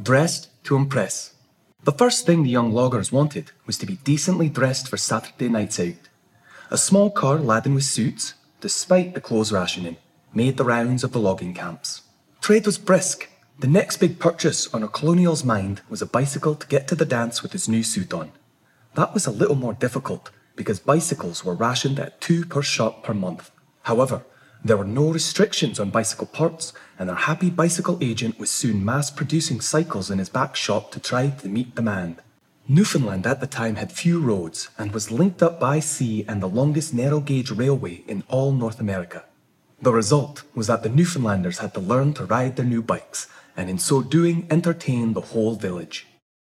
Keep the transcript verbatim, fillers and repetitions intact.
Dressed to impress. The first thing the young loggers wanted was to be decently dressed for Saturday nights out. A small car laden with suits, despite the clothes rationing, made the rounds of the logging camps. Trade was brisk. The next big purchase on a colonial's mind was a bicycle to get to the dance with his new suit on. That was a little more difficult because bicycles were rationed at two per shop per month. However, there were no restrictions on bicycle parts, and their happy bicycle agent was soon mass-producing cycles in his back shop to try to meet demand. Newfoundland at the time had few roads and was linked up by sea and the longest narrow-gauge railway in all North America. The result was that the Newfoundlanders had to learn to ride their new bikes, and in so doing entertain the whole village.